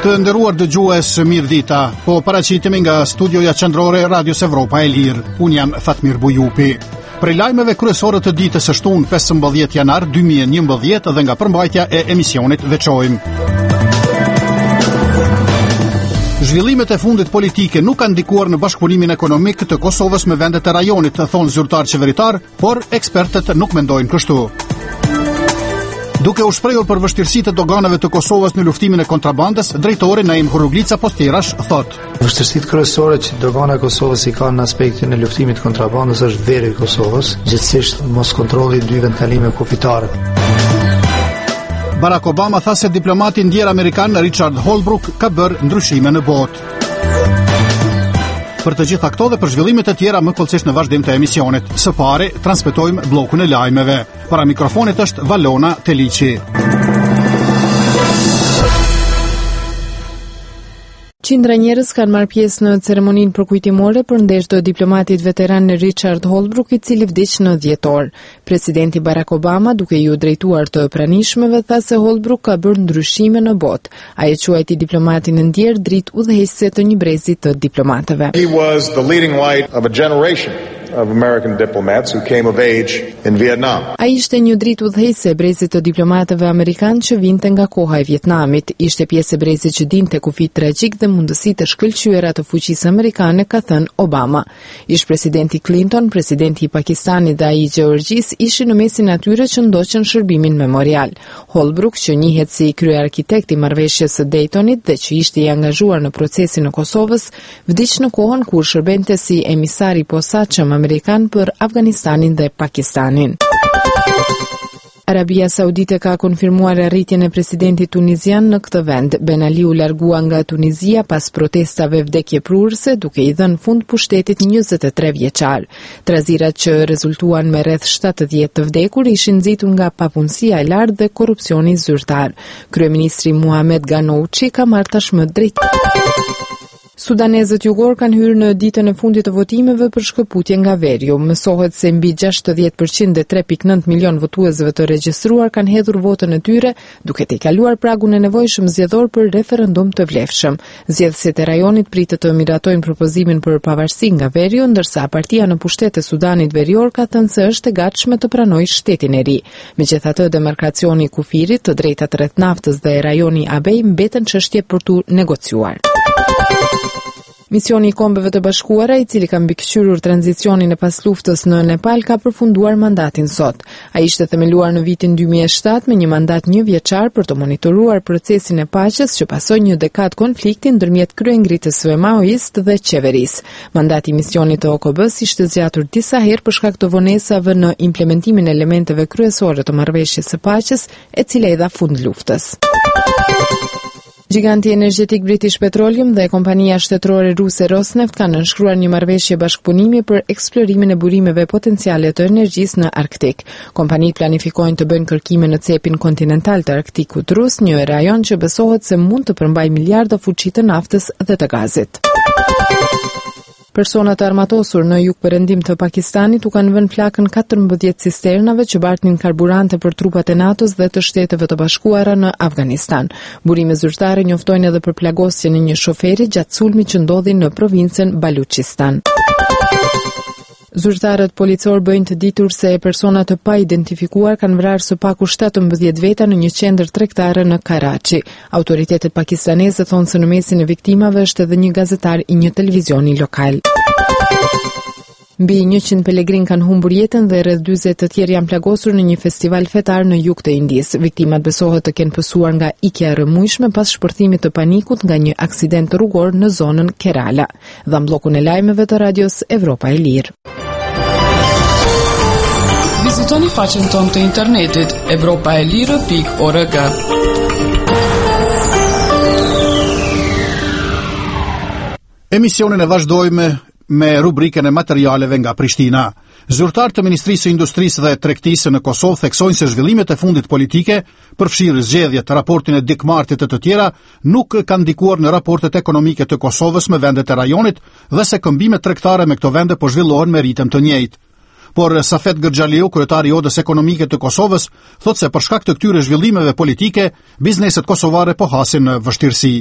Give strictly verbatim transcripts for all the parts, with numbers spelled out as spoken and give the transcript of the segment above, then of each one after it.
Të nderuar dëgjues, mirë dita. Po paraqitemi nga studioja qendrore e Radios Evropa e Lirë. Unë jam Fatmir Bujupi. Prej lajmeve kryesore të ditës së shtunë pesëmbëdhjetë janar dy mijë e njëmbëdhjetë dhe nga përmbajtja e emisionit veçojmë. Zhvillimet e fundit politike nuk kanë ndikuar në bashkëpunimin ekonomik të Kosovës me vendet e rajonit, thonë zyrtar qeveritar, por ekspertët nuk mendojnë kështu. Duke u shprehur për vështirësitë e doganave të Kosovës në luftimin e kontrabandës, drejtori Naim Huruglica Postirash thotë: Vështirësitë kryesore që dogana e Kosovës i kanë në aspektin e luftimit të kontrabandës është veri i Kosovës, gjithsesi mos kontrolli i dy vendkalime kufitare. Barack Obama tha se diplomati ndjer amerikan Richard Holbrooke ka bërë ndryshime në botë. Për të gjitha këto dhe për zhvillimet e tjera më kollësisht në vazhdim të emisionit. Së pari, transmetojmë bllokun e lajmeve. Para mikrofonit është Valona Teliçi. Qindra njerëz kanë marrë pjesë në ceremoninë përkujtimore përndesh të diplomatit veteran Richard Holbrooke, i cili vdiq në dhjetor. Presidenti Barack Obama, duke ju drejtuar të pranishmeve, tha se Holbrooke ka bërë ndryshime në botë. Ai e quajti diplomatin e ndjer dritë udhëheqëse të një brezi të diplomatëve. He was the leading light of a generation of American diplomats who came of age in Vietnam. Ai ishte një dritë udhëheqëse e brezit të diplomatëve amerikanë që vinte nga koha e Vietnamit. Ishte pjesë e brezit që dinte kufit tragjik dhe mundësitë të shkëlqyera të fuqisë amerikane, ka thënë Obama. Ish presidenti Clinton, presidenti i Pakistanit dhe ai i Gjeorgjisë ishin në mesin atyre që ndoqën shërbimin memorial. Holbrooke, që njihet si kryearkitekt i marrëveshjes së Daytonit dhe që ishte i angazhuar në procesin e Kosovës, vdiq në kohën kur shërbente si emisar i posaçëm amerikan për Afganistanin dhe Pakistanin. Arabia Saudite ka konfirmuar arritjen e presidentit tunizian në këtë vend. Ben Ali u largua nga Tunizia pas protestave vdekjeprurëse, duke i dhënë fund pushtetit njëzet e tre vjeçar. Trazirat që rezultuan me rreth shtatëdhjetë të vdekur ishin nxitur nga papunësia e lartë dhe korrupsioni zyrtar. Kryeministri Muhamed Ghannouchi ka marrë tashmë drejt. Sudanezët jugor kanë hyrë në ditën e fundit të votimeve për shkëputje nga veriu. Mësohet se mbi gjashtëdhjetë përqind e tre pikë nëntë milion votuesve të regjistruar kanë hedhur votën e tyre, duke të kaluar pragun e nevojshëm zgjedhor për referendum të vlefshëm. Zgjedhësit e rajonit pritet të miratojnë propozimin për pavarësi nga veriu, ndërsa partia në pushtet e Sudanit Verior ka thënë se është e gatshme të pranojë shtetin e ri. Megjithatë, demarkacioni i kufirit, të drejtat rreth naftës dhe rajoni Abej mbeten çështje për tu negociuar. Misioni i Kombeve të Bashkuara, i cili ka mbikëqyrur tranzicionin e pas luftës në Nepal, ka përfunduar mandatin sot. Ai ishte themeluar në vitin dy mijë e shtatë me një mandat një vjeçar për të monitoruar procesin e paqes që pasoi një dekadë konflikti ndërmjet kryengritësve maoist dhe qeverisë. Mandati i misionit të O K B-s ishte zgjatur disa herë për shkak të vonesave në implementimin e elementeve kryesore të marrëveshjes së paqes, e cila i dha fund luftës. Giganti energjetik British Petroleum dhe kompania shtetërore ruse Rosneft kanë nënshkruar një marrëveshje bashkëpunimi për eksplorimin e burimeve potenciale të energjisë në Arktik. Kompanitë planifikojnë të bëjnë kërkime në cepin kontinental të Arktikut rus, një rajon që besohet se mund të përmbajë miliarda fuqi të naftës dhe të gazit. Persona të armatosur në jugperëndim të Pakistanit u kanë vënë flakën katërmbëdhjetë cisternave që bartnin karburante për trupat e NATO-s dhe të Shteteve të Bashkuara në Afganistan. Burime zyrtare njoftojnë edhe për plagosjen e një shoferi gjatë sulmit që ndodhi në provincën Baluchistan. Zyrtarët policor bëjnë të ditur se persona të pa identifikuar kanë vrarë së paku shtatëmbëdhjetë veta në një qendër tregtare në Karachi. Autoritetet pakistaneze thonë se në mesin e viktimave është edhe një gazetar i një televizioni lokal. Mbi njëqind pelegrin kanë humbur jetën dhe rreth dyzet të tjerë janë plagosur në një festival fetar në jug të Indisë. Viktimat besohet të kenë pësuar nga ikja e rrëmujshme pas shpërthimit të panikut nga një aksident rrugor në zonën Kerala. Dha bllokun e lajmeve të Radios Evropa e Lirë. Vizitoni faqen tonë të internetit evropaelire pikë org. Emisionin e vazhdojmë me rubrikën e materialeve nga Prishtina. Zyrtar të Ministrisë së Industrisë dhe Tregtisë në Kosovë theksojnë se zhvillimet e fundit politike, përfshirë zgjedhjet, raportin e dikmartit e të tjera, nuk kanë ndikuar në raportet ekonomike të Kosovës me vendet e rajonit dhe se këmbimet tregtare me këto vende po zhvillohen me ritëm të njëjtë. Por Safet Gërxhaliu, kryetari i Odës Ekonomike të Kosovës, thotë se për shkak të këtyre zhvillimeve politike, bizneset kosovare po hasin në vështirësi.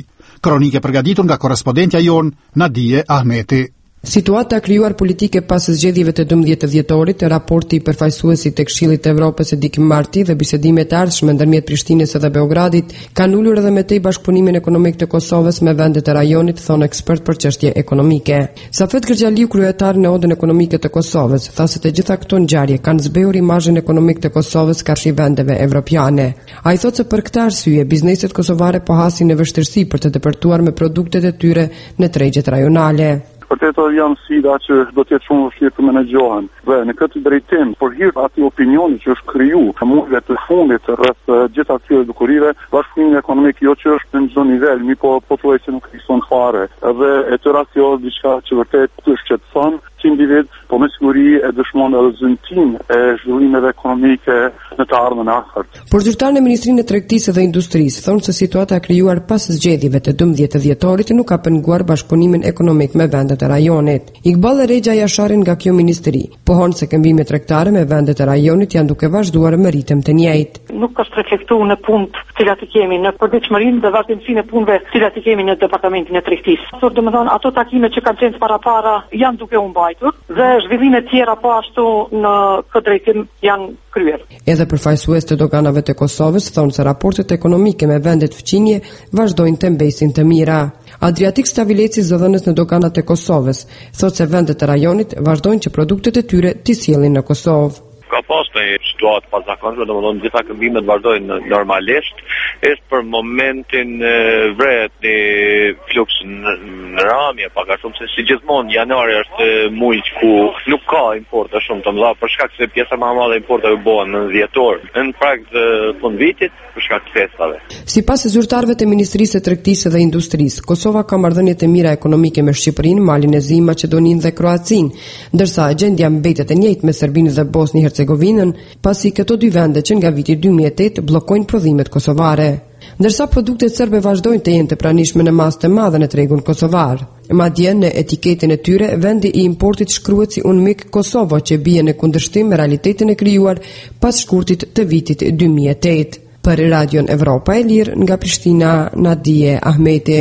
Kronike përgatitur nga korrespondentja jon Nadije Ahmeti. Situata krijuar politike pas zgjedhjeve të dymbëdhjetë dhjetorit, raporti i përfaqësuesit të Këshillit të Evropës Dick Marty dhe bisedimet e ardhshme ndërmjet Prishtinës dhe Beogradit kanë ulur edhe me tej bashkëpunimin ekonomik të Kosovës me vendet e rajonit, thonë ekspert për çështje ekonomike. Safet Kërgjaliu, kryetari në Odën Ekonomike të Kosovës, tha se të gjitha këto ngjarje kanë zbehur imazhin ekonomik të Kosovës karshi vendeve evropiane. Ai thotë se për këtë arsye bizneset kosovare po hasin në vështirësi për të depërtuar me produktet e tyre në tregjet rajonale. Vërteto janë sfida që do të jetë shumë vështirë të menaxhohen. Dhe në këtë drejtim, për hir të atij opinioni që është kriju në muajt e fundit rreth gjithë këtyre dukurive, bashkëpunimi ekonomik jo që është në çdo nivel, mi po pothuajse nuk ekziston fare. Dhe e tëra kjo diçka që vërtet të shqetëson që individ, po me siguri e dëshmon edhe zëntim e zhvillimeve ekonomike në të ardhmen e afërt. Por zyrtari në Ministrinë e Tregtisë dhe Industrisë thonë se situata e krijuar pas zgjedhjeve të dymbëdhjetë dhjetorit nuk ka penguar bashkëpunimin ekonomik me vendet e rajonit. Iqbal Rexha jasharin nga kjo ministri, pohon se këmbimet tregtare me vendet e rajonit janë duke vazhduar me ritëm të njëjtë. Nuk është reflektuar në punët që i kemi në përditshmërinë dhe vazhdimsinë e punëve që i kemi në Departamentin e Tregtisë. Por domethënë ato takime që kanë qenë parapara janë duke u mbajtur dhe zhvillime të tjera po ashtu në këtë drejtim janë kryer. Edhe përfaqësues të doganave të Kosovës thonë se raportet ekonomike me vendet fqinje vazhdojnë të mbesin të mira. Adriatik Stavileci, zëdhënës në doganat e Kosovës, thotë se vendet e rajonit vazhdojnë që produktet e tyre t'i sjellin në Kosovë. Ka pas në situatë pazakonshme, domethënë gjitha këmbimet vazhdojnë normalisht. Është për momentin vret një fluks në, në ramje, pak a shumë se si gjithmonë janari është muaj ku nuk ka importe shumë të mëdha për shkak se pjesa më e madhe e importeve bëhen në dhjetor, në prag të fundvitit për shkak të festave. Sipas zyrtarëve të Ministrisë së Tregtisë dhe Industrisë, Kosova ka marrëdhënie të mira ekonomike me Shqipërinë, Malin e Zi, Maqedoninë dhe Kroacinë, ndërsa gjendja mbetet e njëjtë me Serbinë dhe Bosnjë-Hercegovinën, pasi këto dy vende që nga viti dy mijë e tetë bllokojnë prodhimet kosovare. Ndërsa produktet serbe vazhdojnë të jenë të pranishme në masë të madhe në tregun kosovar. Madje në etiketën e tyre vendi i importit shkruhet si Unmik Kosovo, që bie në kundërshtim me realitetin e krijuar pas shkurtit të vitit dy mijë e tetë. Për Radion Evropa e Lirë nga Prishtina, Nadije Ahmeti.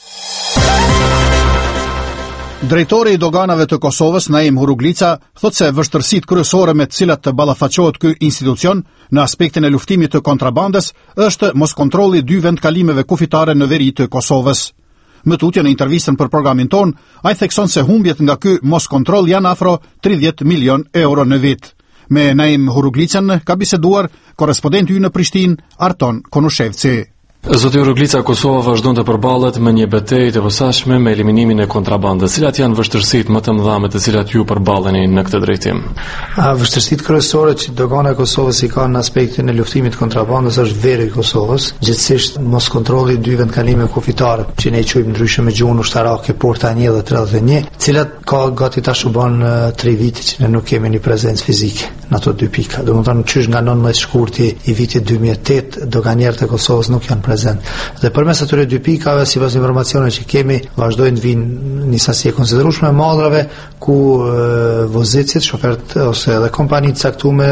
Drejtori i doganave të Kosovës, Naim Huruglica, thotë se vështërsitë kryesore me të cilat të ballafaqohet ky institucion në aspektin e luftimit të kontrabandës është moskontrolli i dy vendkalimeve kufitare në veri të Kosovës. Më tutje në intervistën për programin ton, ai thekson se humbjet nga ky moskontroll janë afro tridhjetë milion euro në vit. Me Naim Huruglicën ka biseduar korrespondenti ynë në Prishtinë, Arton Konushevci. Zoti Huruglica, Kosova vazhdon të përballet me një betejë të posaçme me eliminimin e kontrabandës. Cilat janë vështirësitë më të mëdha me të cilat ju përballeni në këtë drejtim? A vështirësitë kryesore që dogana e Kosovës i ka në aspektin e luftimit kontrabandës është veri i Kosovës, gjithsesi mos kontrolli dy vendkalime kufitare, që ne i quajmë ndryshe me gjuhën ushtarake Porta një dhe tridhjetë e një, të cilat ka gati tash u bën tre vite që ne nuk kemi një prezencë fizike në ato dy pika. Domethënë qysh nga nëntëmbëdhjetë shkurti i vitit dy mijë e tetë doganierët e Kosovës nuk janë prezent. Dhe përmes atyre dy pikave, sipas informacioneve që kemi, vazhdojnë të vinë një sasi e konsiderueshme e madrave ku vozicit, shofert ose edhe kompanitë caktuame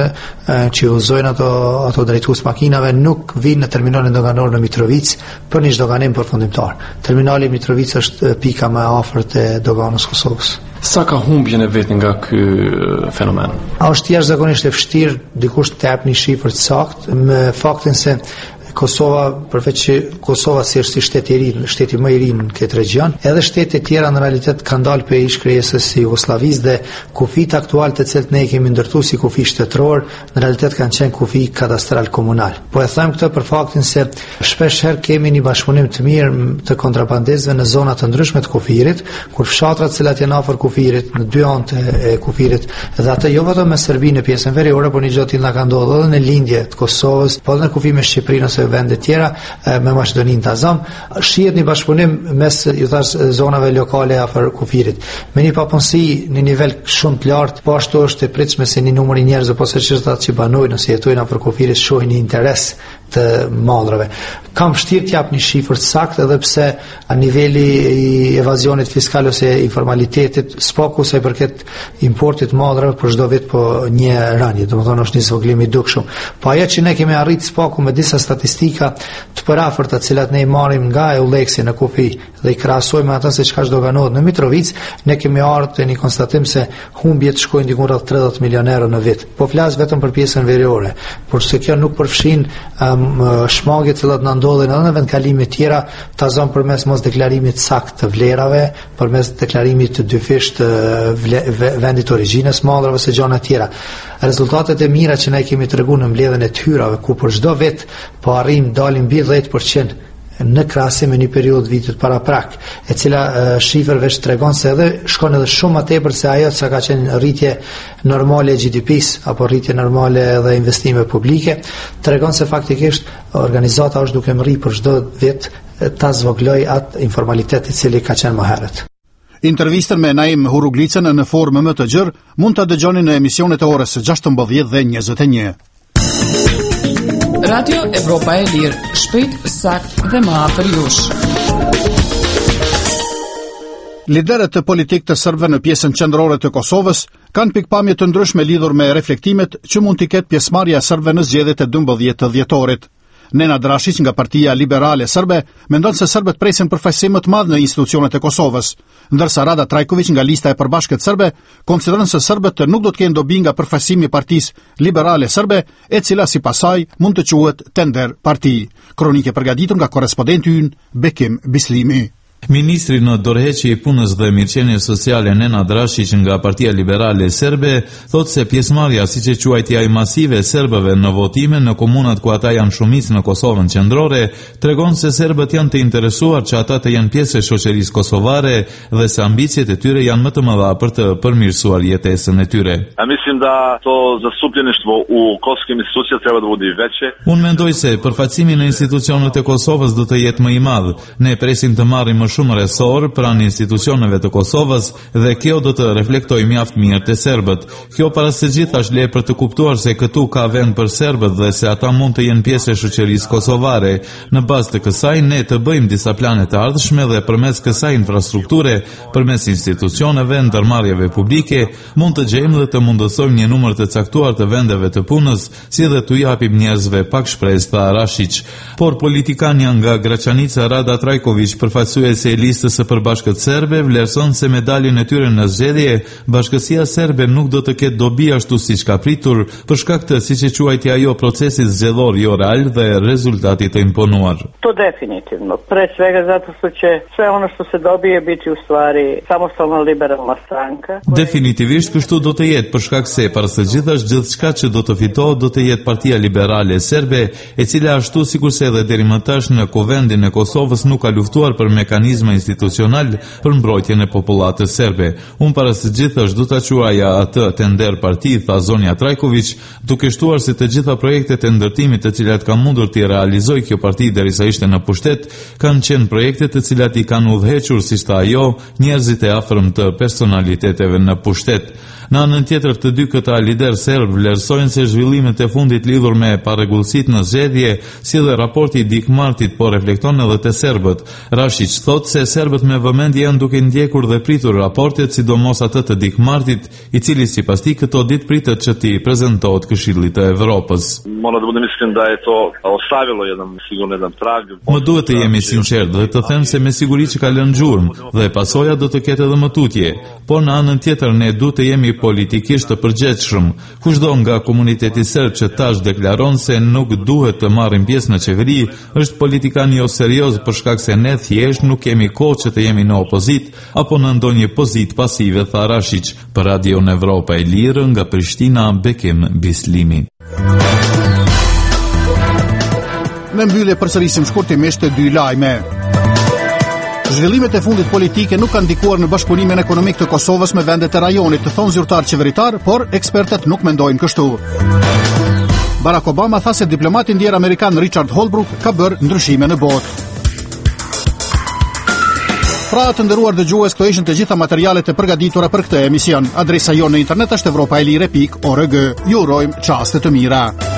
që uzojnë ato ato drejtues makinave nuk vinë në terminalin doganor në Mitrovic për një doganim përfundimtar. Terminali i Mitrovic është pika më e afërt e doganës së Kosovës. Sa ka humbjen e vet nga ky fenomen? A është jashtëzakonisht e vështirë dikush të jap një shifër të saktë me faktin se Kosova, përveç që Kosova si është shteti i ri, shteti më i ri në këtë region, edhe shtetet tjera në realitet kanë dalë prej shkresës së Jugosllavisë dhe kufit aktual të cilët ne kemi ndërtuar si kufi shtetëror, në realitet kanë qenë kufi kadastral komunal. Po e them këtë për faktin se shpesh herë kemi një bashkëpunim të mirë të kontrabandistëve në zona të ndryshme të kufirit, kur fshatrat të cilat janë afër kufirit, në dy anët e kufirit, dhe atë jo vetëm me Serbinë në pjesën veriore, por një gjë tillë na ka ndodhur edhe në lindje të Kosovës, po edhe në kufi me Shqipërinë ose vende tjera me Maqedoninë të Azam, shihet një bashkëpunim mes ju thash zonave lokale afër kufirit. Me një papunësi në nivel shumë të lartë, po ashtu është e pritshme se një numër i njerëzve ose çështat që banojnë ose jetojnë afër kufirit shohin një interes të mallrave. Kam vështirë të jap një shifër të saktë edhe pse a niveli i evazionit fiskal ose informalitetit spaku sa i përket importit mallrave për çdo vit po një rënje, domethënë është një zvogëlim i dukshëm. Po ajo që ne kemi arrit spaku me disa statistika të përafërta të cilat ne i marrim nga Euleksi në kufi dhe i krahasojmë me atë se çka zhdoganohet në Mitrovic, ne kemi ardhur te një konstatim se humbjet shkojnë diku rreth tridhjetë milionë euro në vit. Po flas vetëm për pjesën veriore, por se kjo nuk përfshin um, shmangjet që do të na ndodhin edhe në vendkalime të tjera, ta zon përmes mos deklarimit sakt të vlerave, përmes deklarimit të dyfish të vendit origjinës mallrave se gjëra të tjera. Rezultatet e mira që ne kemi treguar në mbledhjen e të hyrave ku për çdo vit po arrim dalim mbi dhjetë përqind në krahasim me një periudhë vitit para prak, e cila uh, shifër veç tregon se edhe shkon edhe shumë më tepër se ajo që ka qenë rritje normale e G D P-s apo rritje normale dhe investime publike, tregon se faktikisht organizata është duke mri për çdo vit ta zvogëloj atë informalitet i cili ka qenë më herët. Intervistën me Naim Huruglicën në formë më të gjerë mund ta dëgjoni në emisionet e orës gjashtëmbëdhjetë dhe njëzet e një. Radio Evropa e Lirë, shpejt, sakt dhe më afër jush. Liderët të politik të serbëve në pjesën qendrore të Kosovës kanë pikpamje të ndryshme lidhur me reflektimet që mund t'i ketë pjesëmarrja e serbëve në zgjedhjet e dymbëdhjetë të dhjetorit. Nenad Rashić nga Partia Liberale Serbe mendon se serbët presin përfaqësim më të madh në institucionet e Kosovës, ndërsa Rada Trajković nga lista e përbashkët serbe konsideron se serbët nuk do të kenë dobi nga përfaqësimi i Partisë Liberale Serbe, e cila sipas saj mund të quhet tender parti. Kronike përgatitur nga korrespondenti ynë Bekim Bislimi. Ministri në dorëheqje i punës dhe mirëqenies sociale Nenad Rashić nga Partia Liberale Serbe thotë se pjesëmarrja siç e quajtja i masive e serbëve në votime në komunat ku ata janë shumicë në Kosovën qendrore tregon se serbët janë të interesuar që ata të jenë pjesë e shoqërisë kosovare dhe se ambicjet e tyre janë më të mëdha për të përmirësuar jetesën e tyre. A mislim da to zastupljeništvo u kosovskim institucijama treba da bude veće. Unë mendoj se përfaqësimi në institucionet e Kosovës do të jetë më i madh. Ne presim të marrim shumë resor pranë institucioneve të Kosovës dhe kjo do të reflektojë mjaft mirë te serbët. Kjo para së gjithash le për të kuptuar se këtu ka vend për serbët dhe se ata mund të jenë pjesë e shoqërisë kosovare. Në bazë të kësaj ne të bëjmë disa plane të ardhshme dhe përmes kësaj infrastrukture, përmes institucioneve, ndërmarrjeve publike, mund të gjejmë dhe të mundësojmë një numër të caktuar të vendeve të punës, si dhe t'u japim njerëzve pak shpresë, tha Rashić. Por politikania nga Graçanica Rada Trajković, përfaqësues se listës së përbashkët serbe, vlerëson se me daljen e tyre në zgjedhje, bashkësia serbe nuk do të ketë dobi ashtu siç ka pritur, për shkak të siç e quajti ajo procesit zgjedhor jo real dhe rezultati të imponuar. To definitivno. Pre svega zato što će sve ono što se dobije biti u stvari samostalna liberalna stranka. Definitivisht kështu do të jetë, për shkak se para së gjithash gjithçka që do të fitohet do të jetë Partia Liberale Serbe, e cila ashtu sikurse edhe deri më tash në kuvendin e Kosovës nuk ka luftuar për mekanizma institucional për mbrojtjen e popullatës serbe. Unë para së gjithash du ta quaja atë tender parti, tha Zonja Trajković, duke shtuar se të gjitha projektet e ndërtimit të cilat ka mundur t'i realizoj kjo parti derisa ishte në pushtet, kanë qenë projekte të cilat i kanë udhëhequr, siç tha ajo, njerëzit e afërm të personaliteteve në pushtet. Në anën tjetër, të dy këta lider serb vlerësojnë se zhvillimet e fundit lidhur me parregullësitë në zgjedhje, si dhe raporti i Dikmartit po reflekton edhe te serbët. Rashić thotë se serbët me vëmendje janë duke ndjekur dhe pritur raportet, sidomos atë të Dikmartit, i cili sipas tij këto ditë pritet që t'i prezantohet Këshillit të Evropës. Mora da budem iskren da je to ostavilo jedan sigurno jedan trag. Më duhet të jemi sinqert dhe të them se me siguri që ka lënë gjurmë dhe pasoja do të ketë edhe më tutje. Por në anën tjetër ne duhet të jemi politikisht të përgjithshëm. Kushdo nga komuniteti serb që tash deklaron se nuk duhet të marrin pjesë në qeveri, është politikan jo serioz për shkak se ne thjesht nuk kemi kohë që të jemi në opozit apo në ndonjë pozitë pasive, tha Rashić. Për Radio Evropa e Lirë nga Prishtina, Bekim Bislimi. Në mbyllje përsërisim shkurtimisht të dy lajme. Zhvillimet e fundit politike nuk kanë ndikuar në bashkëpunimin ekonomik të Kosovës me vendet e rajonit, të thonë zyrtar qeveritar, por ekspertët nuk mendojnë kështu. Barack Obama tha se diplomati ndjer amerikan Richard Holbrooke ka bërë ndryshime në botë. Pra të nderuar dëgjues, këto ishin të gjitha materialet e përgatitura për këtë emision. Adresa jonë në internet është evropaelire pikë org. Ju urojmë çaste të mira.